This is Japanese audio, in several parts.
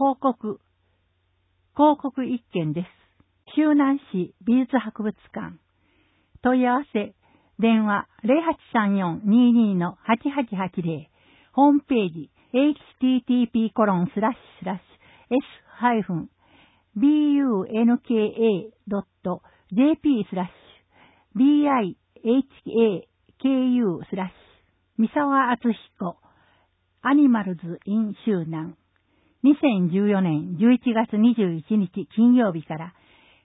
広告一件です。周南市美術博物館。問い合わせ、電話 0834-22-8880。ホームページ、http://s-bunka.jp/bihaku/ 三沢敦彦、アニマルズ・イン・周南。2014年11月21日金曜日から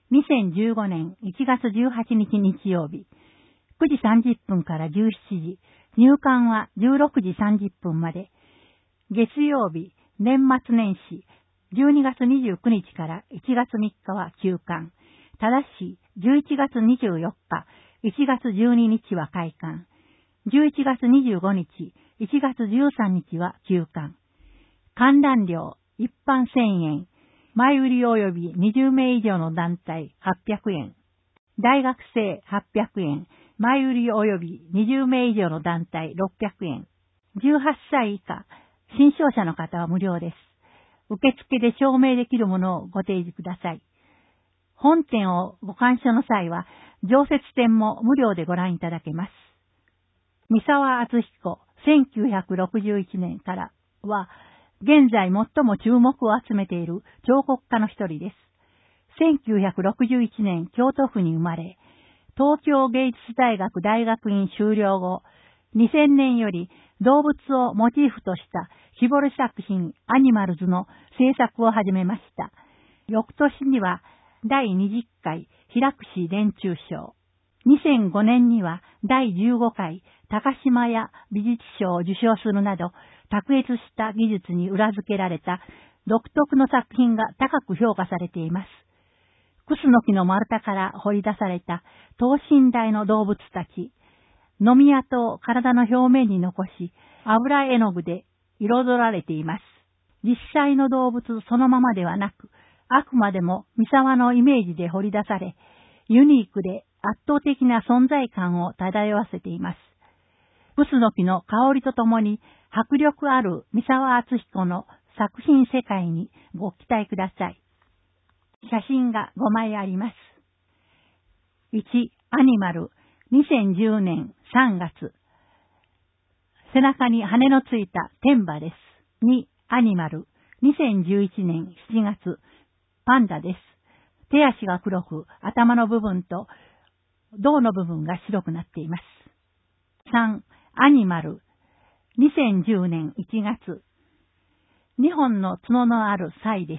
2015年1月18日日曜日、9時30分から17時、入館は16時30分まで。月曜日、年末年始、12月29日から1月3日は休館。ただし、11月24日、1月12日は開館。11月25日、1月13日は休館。観覧料、一般1000円。前売り及び20名以上の団体800円。大学生800円。前売り及び20名以上の団体600円。18歳以下、新商者の方は無料です。受付で証明できるものをご提示ください。本展をご鑑賞の際は、常設展も無料でご覧いただけます。三沢敦彦、1961年からは、現在最も注目を集めている彫刻家の一人です。1961年京都府に生まれ、東京芸術大学大学院修了後、2000年より動物をモチーフとした絞り作品アニマルズの制作を始めました。翌年には第20回平櫛伝中賞、2005年には第15回高島屋美術賞を受賞するなど、卓越した技術に裏付けられた独特の作品が高く評価されています。クスノキの丸太から掘り出された等身大の動物たち、飲み跡を体の表面に残し、油絵の具で彩られています。実際の動物そのままではなく、あくまでも三沢のイメージで掘り出され、ユニークで圧倒的な存在感を漂わせています。クスノキの香りとともに迫力ある三沢敦彦の作品世界にご期待ください。写真が5枚あります。1、アニマル、2010年3月。背中に羽のついた天馬です。2、アニマル、2011年7月。パンダです。手足が黒く、頭の部分と胴の部分が白くなっています。3、アニマル、2010年1月。2本の角のあるサイです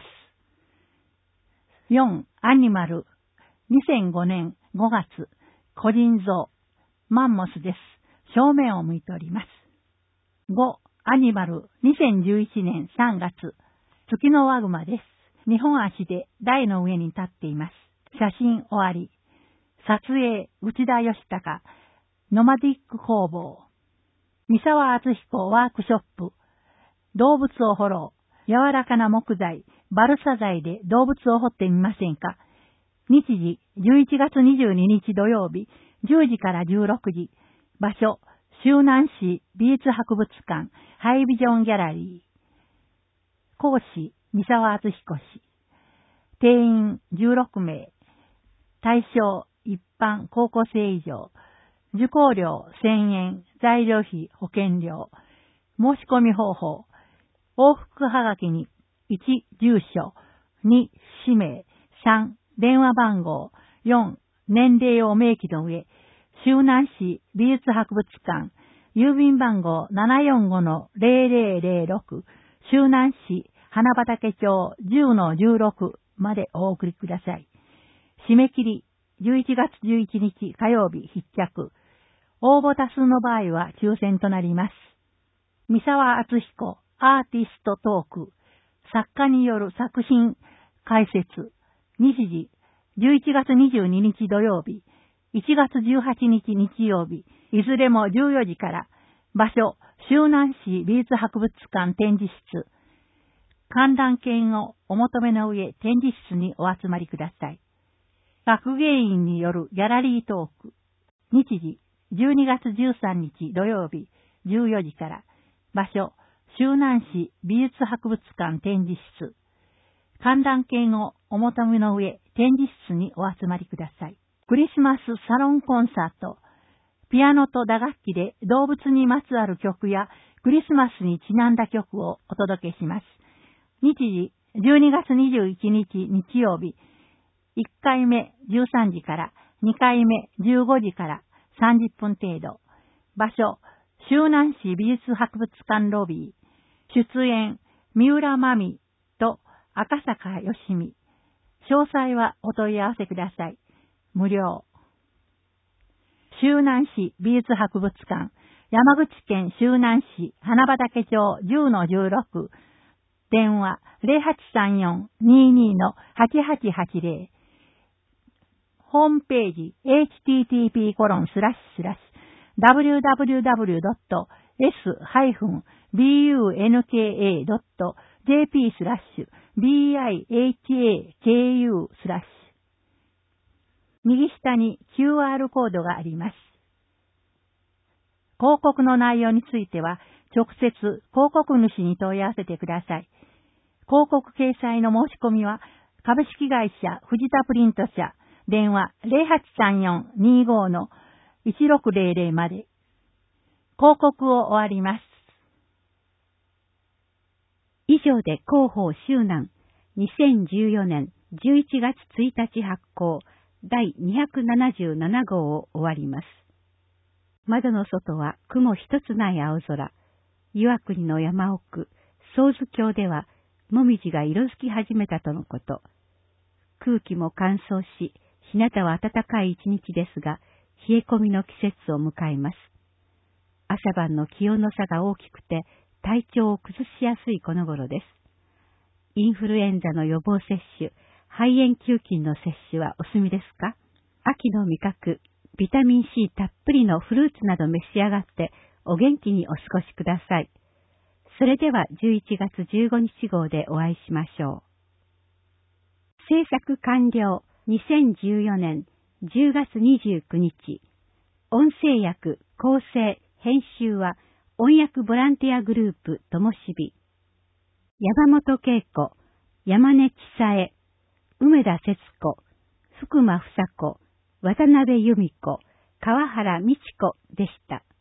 。4、アニマル、2005年5月。個人像、マンモスです。正面を向いております。5、アニマル、2011年3月。月のワグマです。2本足で台の上に立っています。写真終わり。撮影、内田義孝、ノマディック工房。三沢敦彦ワークショップ。動物を彫ろう。柔らかな木材、バルサ材で動物を彫ってみませんか。日時、11月22日土曜日、10時から16時。場所、周南市美術博物館、ハイビジョンギャラリー。講師、三沢敦彦氏。定員16名。対象、一般高校生以上。受講料1000円、材料費、保険料。申し込み方法。往復はがきに1、住所、2、氏名、3、電話番号、4、年齢を明記の上、周南市美術博物館、郵便番号 745-0006、周南市花畑町 10-16 までお送りください。締め切り、11月11日火曜日必着。応募多数の場合は抽選となります。三沢敦彦アーティストトーク、作家による作品解説、日時、11月22日土曜日、1月18日日曜日、いずれも14時から、場所、周南市美術博物館展示室、観覧券をお求めの上、展示室にお集まりください。学芸員によるギャラリートーク、日時、12月13日土曜日、14時から、場所、周南市美術博物館展示室、 観覧券をお求めの上、展示室にお集まりください。クリスマスサロンコンサート。ピアノと打楽器で動物にまつわる曲やクリスマスにちなんだ曲をお届けします。日時、12月21日日曜日。1回目13時から、2回目15時から30分程度。場所、周南市美術博物館ロビー。出演、三浦真美と赤坂よしみ。詳細はお問い合わせください。無料。周南市美術博物館、山口県周南市花畑町 10-16、電話 0834-22-8880、ホームページ http://www.s-bunk.jp/bihaku/ 右下に QR コードがあります。広告の内容については、直接広告主に問い合わせてください。広告掲載の申し込みは、株式会社藤田プリント社、電話 0834-25-1600 まで。広告を終わります。以上で広報周南2014年11月1日発行第277号を終わります。窓の外は雲一つない青空。岩国の山奥、宗津峡では、もみじが色づき始めたとのこと。空気も乾燥し、日向は暖かい一日ですが、冷え込みの季節を迎えます。朝晩の気温の差が大きくて、体調を崩しやすいこの頃です。インフルエンザの予防接種、肺炎球菌の接種はお済みですか？秋の味覚、ビタミン C たっぷりのフルーツなど召し上がって、お元気にお過ごしください。それでは11月15日号でお会いしましょう。制作完了2014年10月29日。音声訳、構成、編集は音訳ボランティアグループともしび。山本恵子、山根千沙恵、梅田節子、福間房子、渡辺由美子、川原美智子でした。